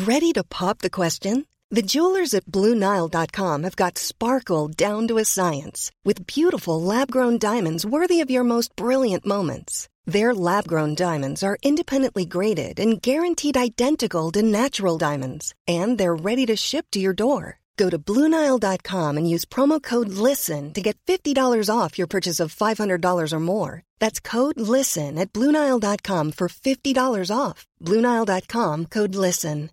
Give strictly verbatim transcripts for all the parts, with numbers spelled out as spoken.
Ready to pop the question? The jewelers at Blue Nile dot com have got sparkle down to a science with beautiful lab-grown diamonds worthy of your most brilliant moments. Their lab-grown diamonds are independently graded and guaranteed identical to natural diamonds, and they're ready to ship to your door. Go to Blue Nile dot com and use promo code LISTEN to get fifty dollars off your purchase of five hundred dollars or more. That's code LISTEN at Blue Nile dot com for fifty dollars off. Blue Nile dot com, code LISTEN.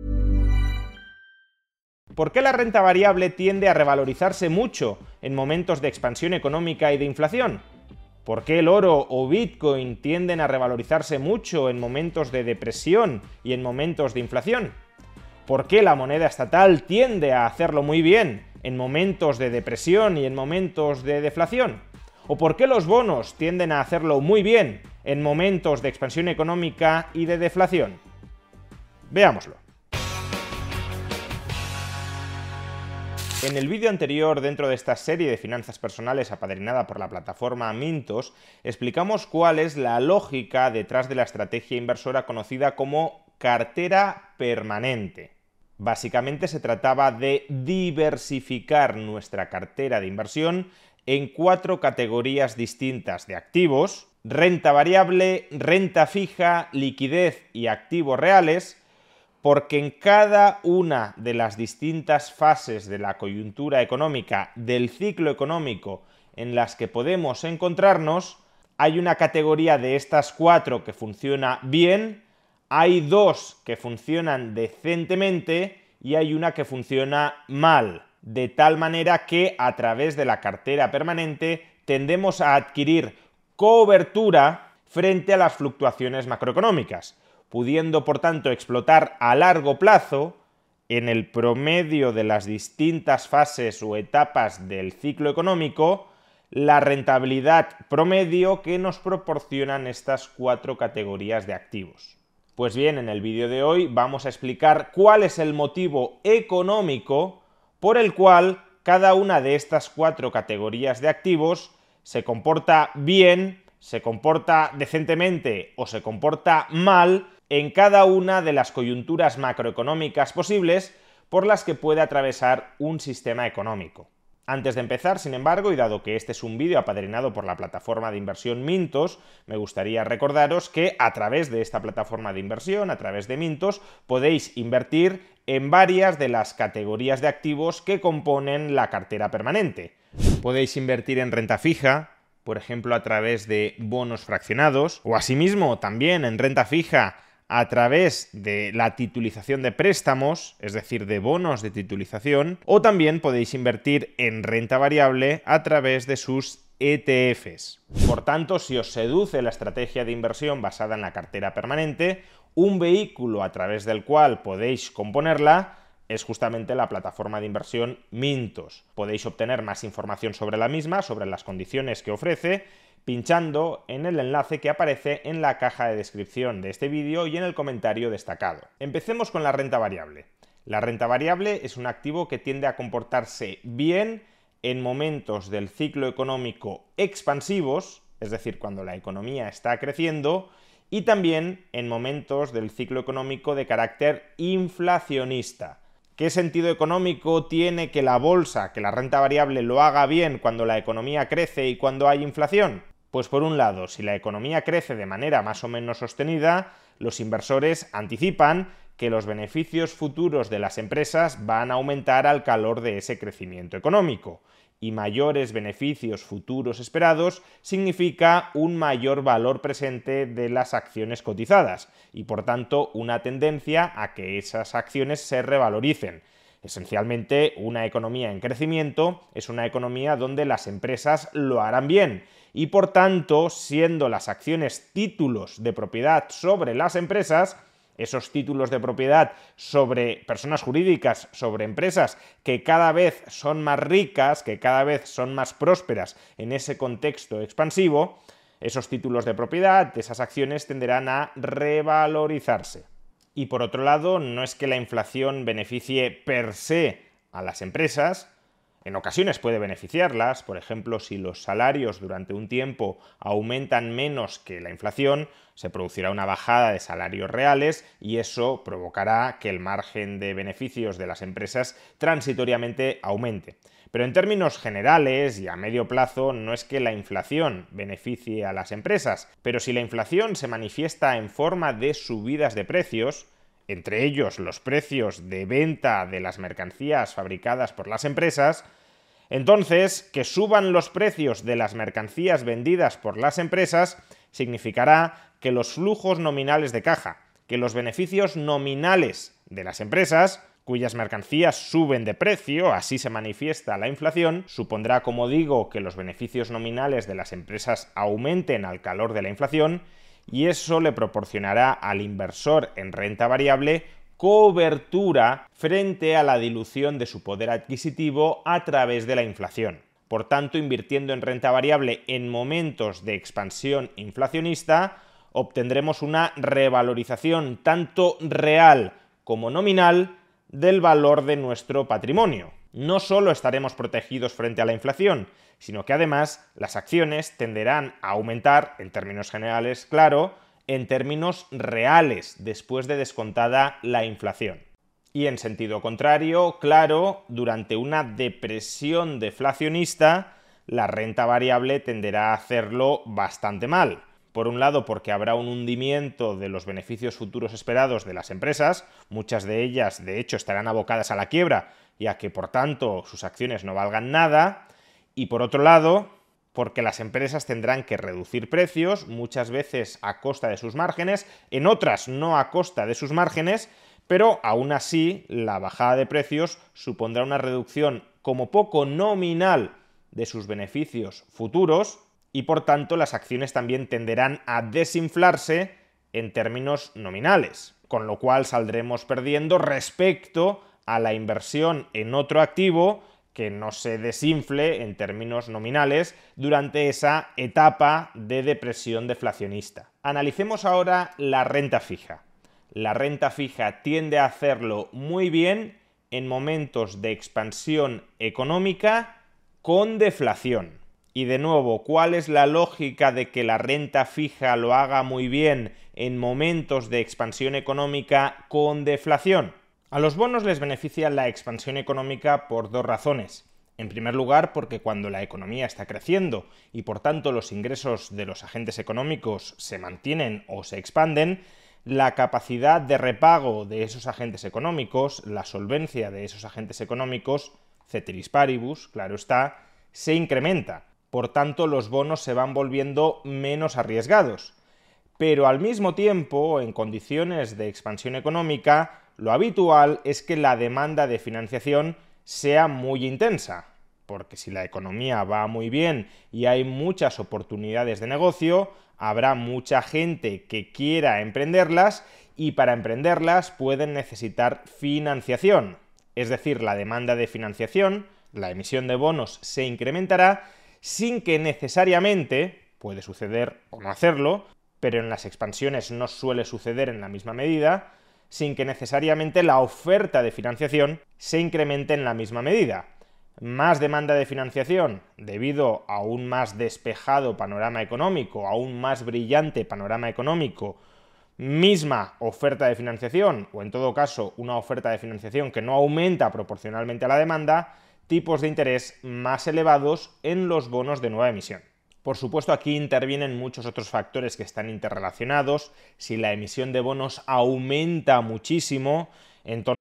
¿Por qué la renta variable tiende a revalorizarse mucho en momentos de expansión económica y de inflación? ¿Por qué el oro o Bitcoin tienden a revalorizarse mucho en momentos de depresión y en momentos de inflación? ¿Por qué la moneda estatal tiende a hacerlo muy bien en momentos de depresión y en momentos de deflación? ¿O por qué los bonos tienden a hacerlo muy bien en momentos de expansión económica y de deflación? Veámoslo. En el vídeo anterior, dentro de esta serie de finanzas personales apadrinada por la plataforma Mintos, explicamos cuál es la lógica detrás de la estrategia inversora conocida como cartera permanente. Básicamente se trataba de diversificar nuestra cartera de inversión en cuatro categorías distintas de activos: renta variable, renta fija, liquidez y activos reales, porque en cada una de las distintas fases de la coyuntura económica, del ciclo económico en las que podemos encontrarnos, hay una categoría de estas cuatro que funciona bien, hay dos que funcionan decentemente y hay una que funciona mal, de tal manera que a través de la cartera permanente tendemos a adquirir cobertura frente a las fluctuaciones macroeconómicas, pudiendo por tanto explotar a largo plazo en el promedio de las distintas fases o etapas del ciclo económico la rentabilidad promedio que nos proporcionan estas cuatro categorías de activos. Pues bien, en el vídeo de hoy vamos a explicar cuál es el motivo económico por el cual cada una de estas cuatro categorías de activos se comporta bien, se comporta decentemente o se comporta mal en cada una de las coyunturas macroeconómicas posibles por las que puede atravesar un sistema económico. Antes de empezar, sin embargo, y dado que este es un vídeo apadrinado por la plataforma de inversión Mintos, me gustaría recordaros que a través de esta plataforma de inversión, a través de Mintos, podéis invertir en varias de las categorías de activos que componen la cartera permanente. Podéis invertir en renta fija, por ejemplo a través de bonos fraccionados, o asimismo también en renta fija a través de la titulización de préstamos, es decir, de bonos de titulización, o también podéis invertir en renta variable a través de sus E T Efes. Por tanto, si os seduce la estrategia de inversión basada en la cartera permanente, un vehículo a través del cual podéis componerla es justamente la plataforma de inversión Mintos. Podéis obtener más información sobre la misma, sobre las condiciones que ofrece, pinchando en el enlace que aparece en la caja de descripción de este vídeo y en el comentario destacado. Empecemos con la renta variable. La renta variable es un activo que tiende a comportarse bien en momentos del ciclo económico expansivos, es decir, cuando la economía está creciendo, y también en momentos del ciclo económico de carácter inflacionista. ¿Qué sentido económico tiene que la bolsa, que la renta variable lo haga bien cuando la economía crece y cuando hay inflación? Pues por un lado, si la economía crece de manera más o menos sostenida, los inversores anticipan que los beneficios futuros de las empresas van a aumentar al calor de ese crecimiento económico. Y mayores beneficios futuros esperados significa un mayor valor presente de las acciones cotizadas y, por tanto, una tendencia a que esas acciones se revaloricen. Esencialmente, una economía en crecimiento es una economía donde las empresas lo harán bien y, por tanto, siendo las acciones títulos de propiedad sobre las empresas, esos títulos de propiedad sobre personas jurídicas, sobre empresas que cada vez son más ricas, que cada vez son más prósperas en ese contexto expansivo, esos títulos de propiedad, esas acciones tenderán a revalorizarse. Y por otro lado, no es que la inflación beneficie per se a las empresas, En ocasiones puede beneficiarlas, por ejemplo, si los salarios durante un tiempo aumentan menos que la inflación, se producirá una bajada de salarios reales y eso provocará que el margen de beneficios de las empresas transitoriamente aumente. Pero en términos generales y a medio plazo no es que la inflación beneficie a las empresas, pero si la inflación se manifiesta en forma de subidas de precios, entre ellos los precios de venta de las mercancías fabricadas por las empresas, entonces que suban los precios de las mercancías vendidas por las empresas significará que los flujos nominales de caja, que los beneficios nominales de las empresas, cuyas mercancías suben de precio, así se manifiesta la inflación, supondrá, como digo, que los beneficios nominales de las empresas aumenten al calor de la inflación, y eso le proporcionará al inversor en renta variable cobertura frente a la dilución de su poder adquisitivo a través de la inflación. Por tanto, invirtiendo en renta variable en momentos de expansión inflacionista, obtendremos una revalorización tanto real como nominal del valor de nuestro patrimonio. No solo estaremos protegidos frente a la inflación, sino que además las acciones tenderán a aumentar, en términos generales, claro, en términos reales, después de descontada la inflación. Y en sentido contrario, claro, durante una depresión deflacionista, la renta variable tenderá a hacerlo bastante mal. Por un lado, porque habrá un hundimiento de los beneficios futuros esperados de las empresas, muchas de ellas, de hecho, estarán abocadas a la quiebra, ya que, por tanto, sus acciones no valgan nada, y por otro lado, porque las empresas tendrán que reducir precios, muchas veces a costa de sus márgenes, en otras no a costa de sus márgenes, pero aún así la bajada de precios supondrá una reducción como poco nominal de sus beneficios futuros y por tanto las acciones también tenderán a desinflarse en términos nominales, con lo cual saldremos perdiendo respecto a la inversión en otro activo que no se desinfle en términos nominales durante esa etapa de depresión deflacionista. Analicemos ahora la renta fija. La renta fija tiende a hacerlo muy bien en momentos de expansión económica con deflación. Y de nuevo, ¿cuál es la lógica de que la renta fija lo haga muy bien en momentos de expansión económica con deflación? A los bonos les beneficia la expansión económica por dos razones. En primer lugar, porque cuando la economía está creciendo y por tanto los ingresos de los agentes económicos se mantienen o se expanden, la capacidad de repago de esos agentes económicos, la solvencia de esos agentes económicos, ceteris paribus, claro está, se incrementa. Por tanto, los bonos se van volviendo menos arriesgados. Pero al mismo tiempo, en condiciones de expansión económica, lo habitual es que la demanda de financiación sea muy intensa, porque si la economía va muy bien y hay muchas oportunidades de negocio, habrá mucha gente que quiera emprenderlas y para emprenderlas pueden necesitar financiación. Es decir, la demanda de financiación, la emisión de bonos se incrementará sin que necesariamente, puede suceder o no hacerlo, pero en las expansiones no suele suceder en la misma medida, sin que necesariamente la oferta de financiación se incremente en la misma medida. Más demanda de financiación debido a un más despejado panorama económico, a un más brillante panorama económico, misma oferta de financiación, o en todo caso una oferta de financiación que no aumenta proporcionalmente a la demanda, tipos de interés más elevados en los bonos de nueva emisión. Por supuesto, aquí intervienen muchos otros factores que están interrelacionados. Si la emisión de bonos aumenta muchísimo, entonces...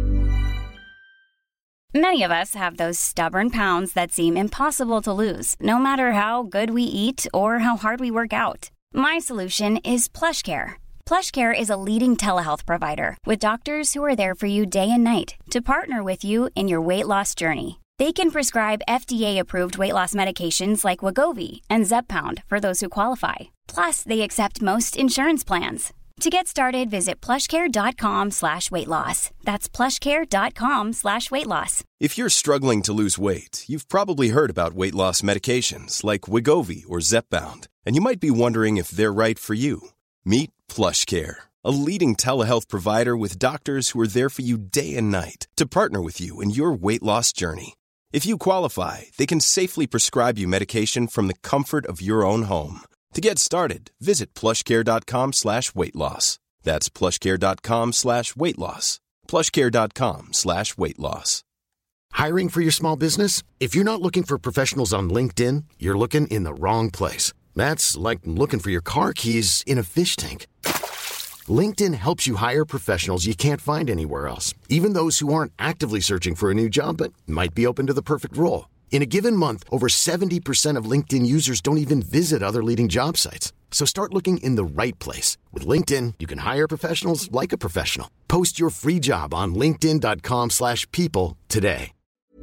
Many of us have those stubborn pounds that seem impossible to lose, no matter how good we eat or how hard we work out. My solution is PlushCare. PlushCare is a leading telehealth provider with doctors who are there for you day and night to partner with you in your weight loss journey. They can prescribe F D A-approved weight loss medications like Wegovy and Zepbound for those who qualify. Plus, they accept most insurance plans. To get started, visit plushcare.com slash weight loss. That's plushcare.com slash weight loss. If you're struggling to lose weight, you've probably heard about weight loss medications like Wegovy or Zepbound, and you might be wondering if they're right for you. Meet PlushCare, a leading telehealth provider with doctors who are there for you day and night to partner with you in your weight loss journey. If you qualify, they can safely prescribe you medication from the comfort of your own home. To get started, visit plushcare.com slash weight loss. That's plushcare.com slash weight loss. plushcare.com slash weight loss. Hiring for your small business? If you're not looking for professionals on LinkedIn, you're looking in the wrong place. That's like looking for your car keys in a fish tank. LinkedIn helps you hire professionals you can't find anywhere else, even those who aren't actively searching for a new job but might be open to the perfect role. In a given month, over seventy percent of LinkedIn users don't even visit other leading job sites. So start looking in the right place. With LinkedIn, you can hire professionals like a professional. Post your free job on linkedin.com slash people today.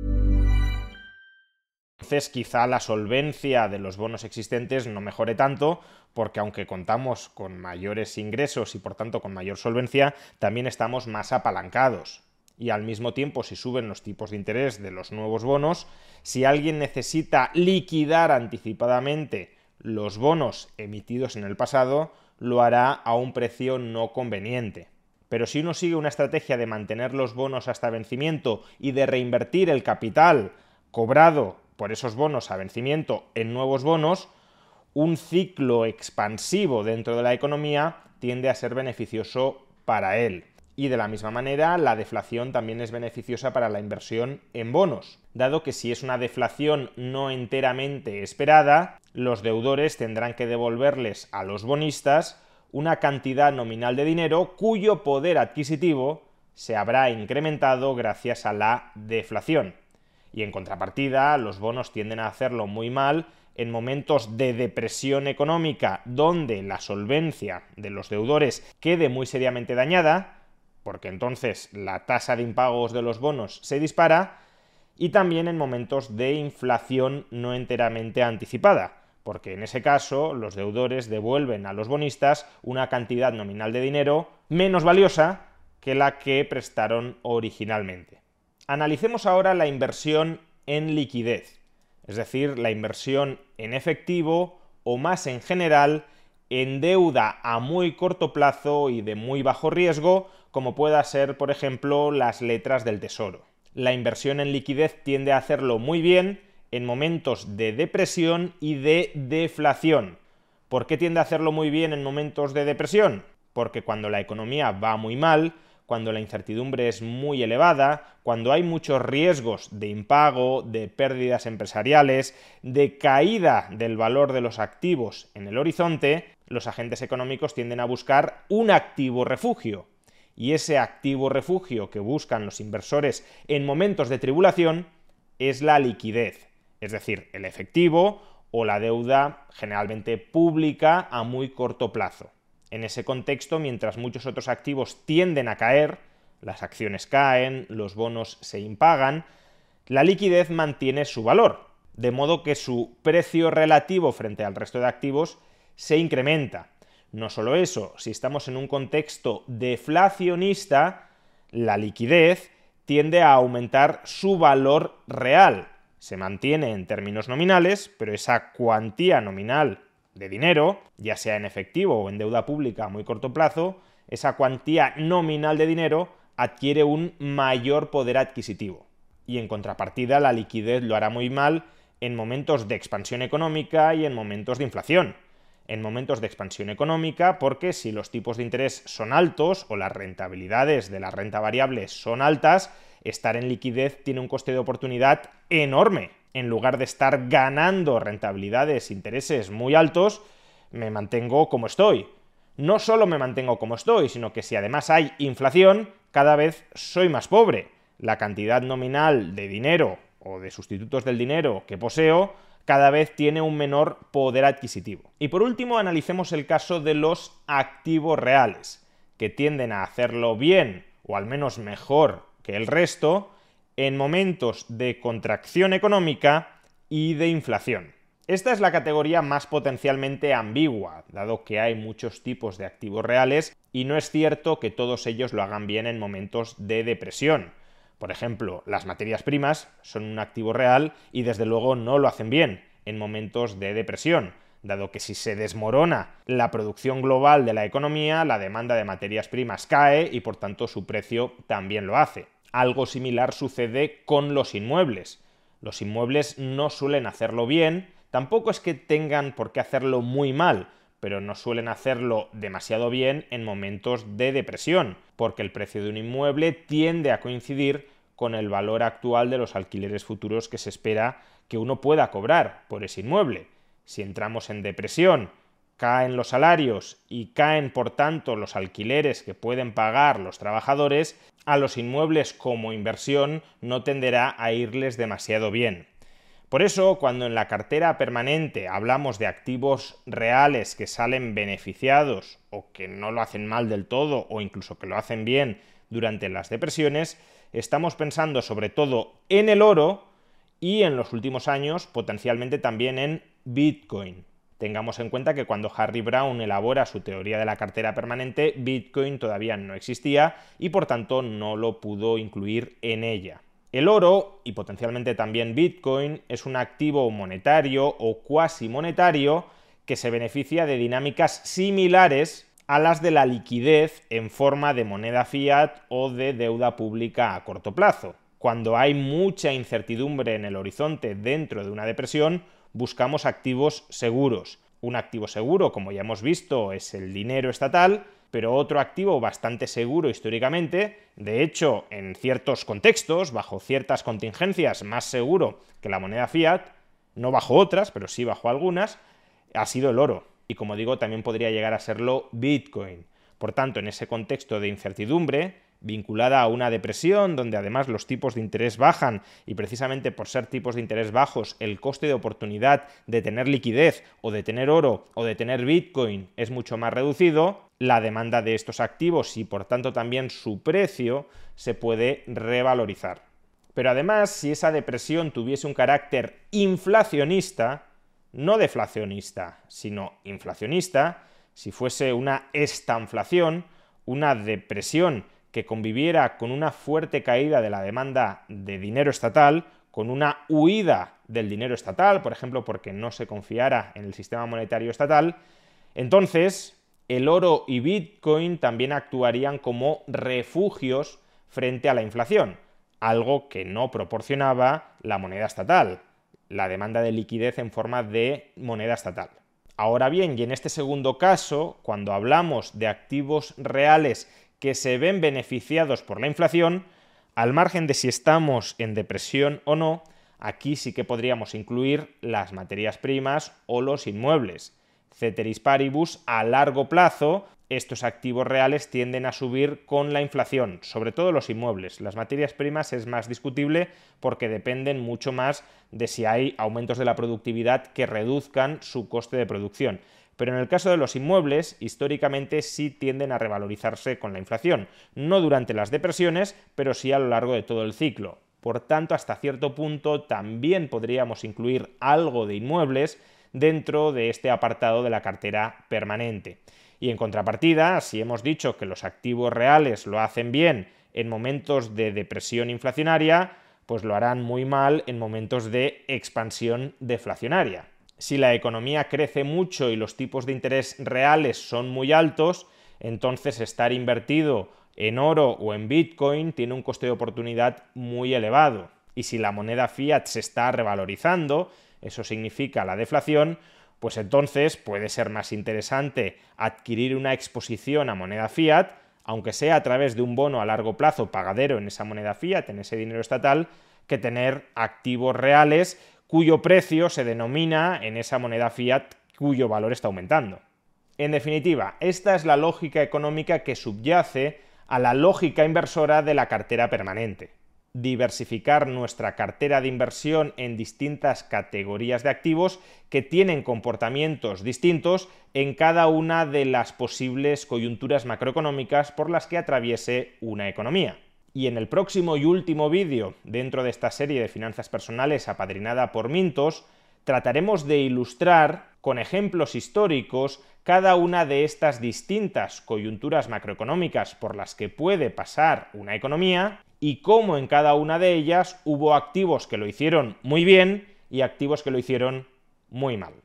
Entonces quizá la solvencia de los bonos existentes no mejore tanto, porque aunque contamos con mayores ingresos y por tanto con mayor solvencia, también estamos más apalancados. Y al mismo tiempo, si suben los tipos de interés de los nuevos bonos, si alguien necesita liquidar anticipadamente los bonos emitidos en el pasado, lo hará a un precio no conveniente. Pero si uno sigue una estrategia de mantener los bonos hasta vencimiento y de reinvertir el capital cobrado por esos bonos a vencimiento en nuevos bonos, un ciclo expansivo dentro de la economía tiende a ser beneficioso para él. Y de la misma manera, la deflación también es beneficiosa para la inversión en bonos, dado que si es una deflación no enteramente esperada, los deudores tendrán que devolverles a los bonistas una cantidad nominal de dinero cuyo poder adquisitivo se habrá incrementado gracias a la deflación. Y en contrapartida, los bonos tienden a hacerlo muy mal en momentos de depresión económica donde la solvencia de los deudores quede muy seriamente dañada, porque entonces la tasa de impagos de los bonos se dispara, y también en momentos de inflación no enteramente anticipada, porque en ese caso los deudores devuelven a los bonistas una cantidad nominal de dinero menos valiosa que la que prestaron originalmente. Analicemos ahora la inversión en liquidez, es decir, la inversión en efectivo o más en general en deuda a muy corto plazo y de muy bajo riesgo, como pueda ser, por ejemplo, las letras del Tesoro. La inversión en liquidez tiende a hacerlo muy bien en momentos de depresión y de deflación. ¿Por qué tiende a hacerlo muy bien en momentos de depresión? Porque cuando la economía va muy mal, cuando la incertidumbre es muy elevada, cuando hay muchos riesgos de impago, de pérdidas empresariales, de caída del valor de los activos en el horizonte, los agentes económicos tienden a buscar un activo refugio. Y ese activo refugio que buscan los inversores en momentos de tribulación es la liquidez, es decir, el efectivo o la deuda generalmente pública a muy corto plazo. En ese contexto, mientras muchos otros activos tienden a caer, las acciones caen, los bonos se impagan, la liquidez mantiene su valor, de modo que su precio relativo frente al resto de activos se incrementa. No solo eso, si estamos en un contexto deflacionista, la liquidez tiende a aumentar su valor real. Se mantiene en términos nominales, pero esa cuantía nominal de dinero, ya sea en efectivo o en deuda pública a muy corto plazo, esa cuantía nominal de dinero adquiere un mayor poder adquisitivo. Y en contrapartida, la liquidez lo hará muy mal en momentos de expansión económica y en momentos de inflación. En momentos de expansión económica, porque si los tipos de interés son altos o las rentabilidades de la renta variable son altas, estar en liquidez tiene un coste de oportunidad enorme. En lugar de estar ganando rentabilidades, intereses muy altos, me mantengo como estoy. No solo me mantengo como estoy, sino que si además hay inflación, cada vez soy más pobre. La cantidad nominal de dinero o de sustitutos del dinero que poseo cada vez tiene un menor poder adquisitivo. Y por último, analicemos el caso de los activos reales, que tienden a hacerlo bien, o al menos mejor que el resto, en momentos de contracción económica y de inflación. Esta es la categoría más potencialmente ambigua, dado que hay muchos tipos de activos reales y no es cierto que todos ellos lo hagan bien en momentos de depresión. Por ejemplo, las materias primas son un activo real y desde luego no lo hacen bien en momentos de depresión, dado que si se desmorona la producción global de la economía, la demanda de materias primas cae y por tanto su precio también lo hace. Algo similar sucede con los inmuebles. Los inmuebles no suelen hacerlo bien, tampoco es que tengan por qué hacerlo muy mal, pero no suelen hacerlo demasiado bien en momentos de depresión, porque el precio de un inmueble tiende a coincidir con el valor actual de los alquileres futuros que se espera que uno pueda cobrar por ese inmueble. Si entramos en depresión, caen los salarios y caen, por tanto, los alquileres que pueden pagar los trabajadores, a los inmuebles como inversión no tenderá a irles demasiado bien. Por eso, cuando en la cartera permanente hablamos de activos reales que salen beneficiados o que no lo hacen mal del todo o incluso que lo hacen bien durante las depresiones, estamos pensando sobre todo en el oro y en los últimos años potencialmente también en Bitcoin. Tengamos en cuenta que cuando Harry Browne elabora su teoría de la cartera permanente, Bitcoin todavía no existía y por tanto no lo pudo incluir en ella. El oro, y potencialmente también Bitcoin, es un activo monetario o cuasi monetario que se beneficia de dinámicas similares a las de la liquidez en forma de moneda fiat o de deuda pública a corto plazo. Cuando hay mucha incertidumbre en el horizonte dentro de una depresión, buscamos activos seguros. Un activo seguro, como ya hemos visto, es el dinero estatal, pero otro activo bastante seguro históricamente, de hecho, en ciertos contextos, bajo ciertas contingencias, más seguro que la moneda fiat, no bajo otras, pero sí bajo algunas, ha sido el oro. Y como digo, también podría llegar a serlo Bitcoin. Por tanto, en ese contexto de incertidumbre, vinculada a una depresión donde además los tipos de interés bajan y precisamente por ser tipos de interés bajos el coste de oportunidad de tener liquidez o de tener oro o de tener Bitcoin es mucho más reducido, la demanda de estos activos y por tanto también su precio se puede revalorizar. Pero además, si esa depresión tuviese un carácter inflacionista, no deflacionista, sino inflacionista, si fuese una estanflación, una depresión que conviviera con una fuerte caída de la demanda de dinero estatal, con una huida del dinero estatal, por ejemplo, porque no se confiara en el sistema monetario estatal, entonces el oro y Bitcoin también actuarían como refugios frente a la inflación, algo que no proporcionaba la moneda estatal, la demanda de liquidez en forma de moneda estatal. Ahora bien, y en este segundo caso, cuando hablamos de activos reales que se ven beneficiados por la inflación, al margen de si estamos en depresión o no, aquí sí que podríamos incluir las materias primas o los inmuebles. Ceteris paribus, a largo plazo, estos activos reales tienden a subir con la inflación, sobre todo los inmuebles. Las materias primas es más discutible porque dependen mucho más de si hay aumentos de la productividad que reduzcan su coste de producción. Pero en el caso de los inmuebles, históricamente sí tienden a revalorizarse con la inflación, no durante las depresiones, pero sí a lo largo de todo el ciclo. Por tanto, hasta cierto punto también podríamos incluir algo de inmuebles dentro de este apartado de la cartera permanente. Y en contrapartida, si hemos dicho que los activos reales lo hacen bien en momentos de depresión inflacionaria, pues lo harán muy mal en momentos de expansión deflacionaria. Si la economía crece mucho y los tipos de interés reales son muy altos, entonces estar invertido en oro o en Bitcoin tiene un coste de oportunidad muy elevado. Y si la moneda fiat se está revalorizando, eso significa la deflación, pues entonces puede ser más interesante adquirir una exposición a moneda fiat, aunque sea a través de un bono a largo plazo pagadero en esa moneda fiat, en ese dinero estatal, que tener activos reales cuyo precio se denomina en esa moneda fiat cuyo valor está aumentando. En definitiva, esta es la lógica económica que subyace a la lógica inversora de la cartera permanente. Diversificar nuestra cartera de inversión en distintas categorías de activos que tienen comportamientos distintos en cada una de las posibles coyunturas macroeconómicas por las que atraviese una economía. Y en el próximo y último vídeo dentro de esta serie de finanzas personales apadrinada por Mintos, trataremos de ilustrar con ejemplos históricos cada una de estas distintas coyunturas macroeconómicas por las que puede pasar una economía y cómo en cada una de ellas hubo activos que lo hicieron muy bien y activos que lo hicieron muy mal.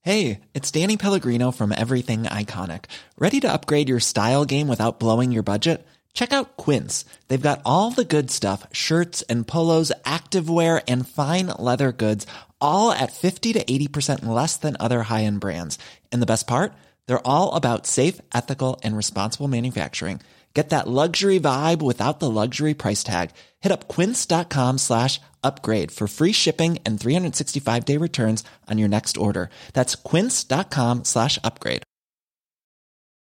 Hey, it's Danny Pellegrino from Everything Iconic. Ready to upgrade your style game without blowing your budget? Check out Quince. They've got all the good stuff, shirts and polos, activewear, and fine leather goods, all at fifty to eighty percent less than other high-end brands. And the best part? They're all about safe, ethical, and responsible manufacturing. Get that luxury vibe without the luxury price tag. Hit up quince.com slash upgrade for free shipping and three sixty-five day returns on your next order. That's quince.com slash upgrade.